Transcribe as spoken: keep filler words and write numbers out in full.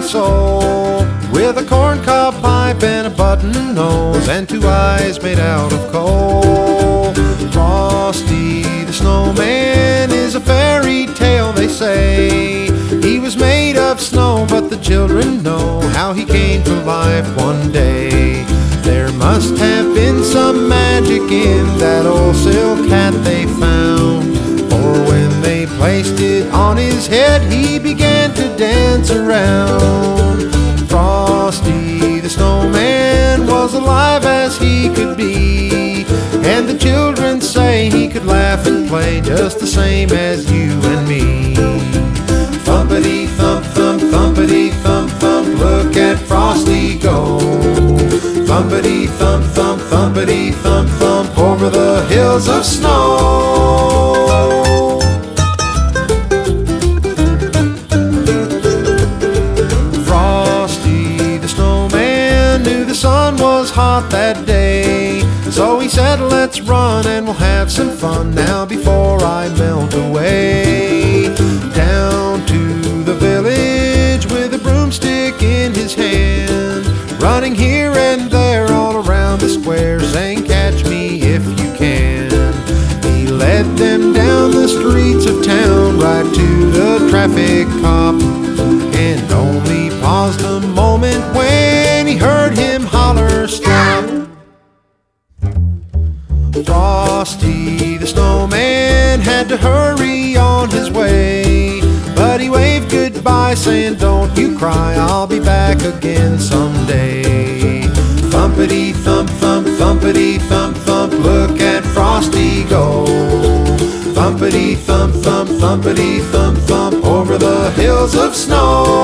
soul, with a corncob pipe and a button nose and two eyes made out of coal. Frosty the Snowman is a fairy tale, they say. He was made of snow, but the children know how he came to life one day. There must have been some magic in that old silk hat they found, for when they placed it on his head, he began to dance around. Frosty the Snowman was alive as he could be, and the children say he could laugh and play just the same as you and me. Thumpity thump thump, thumpity thump thump, look at Frosty go. Thumpity thump thump, thumpity thump thump, over the hills of snow. Frosty the Snowman knew the sun was hot that day, so he said, let's run and we'll have some fun now before I melt away. Down to the village with a broomstick in his hand, running here and there all around the square, saying, catch me if you can. He led them down the streets of town right to the traffic cop, and only paused a moment when he heard him holler, stop. Frosty the Snowman had to hurry on his way, but he waved goodbye saying, don't you cry, I'll be back again someday. Thumpity thump thump, thumpity thump thump, look at Frosty go. Thumpity thump thump, thumpity thump thump, over the hills of snow.